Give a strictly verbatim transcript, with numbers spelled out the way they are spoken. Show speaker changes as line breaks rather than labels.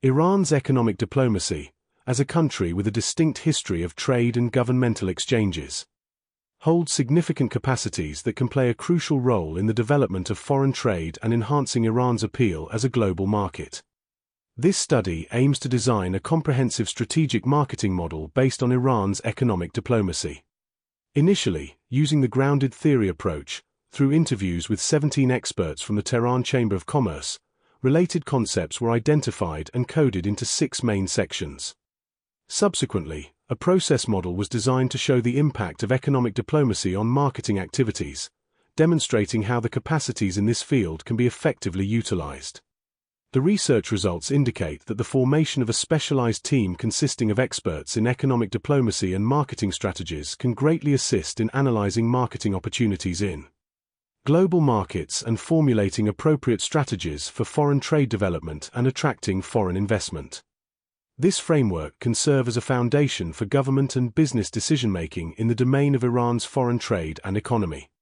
Iran's economic diplomacy, as a country with a distinct history of trade and governmental exchanges, holds significant capacities that can play a crucial role in the development of foreign trade and enhancing Iran's appeal as a global market. This study aims to design a comprehensive strategic marketing model based on Iran's economic diplomacy. Initially, using the grounded theory approach, through interviews with seventeen experts from the Tehran Chamber of Commerce, related concepts were identified and coded into six main sections. Subsequently, a process model was designed to show the impact of economic diplomacy on marketing activities, demonstrating how the capacities in this field can be effectively utilized. The research results indicate that the formation of a specialized team consisting of experts in economic diplomacy and marketing strategies can greatly assist in analyzing marketing opportunities in global markets and formulating appropriate strategies for foreign trade development and attracting foreign investment. This framework can serve as a foundation for government and business decision-making in the domain of Iran's foreign trade and economy.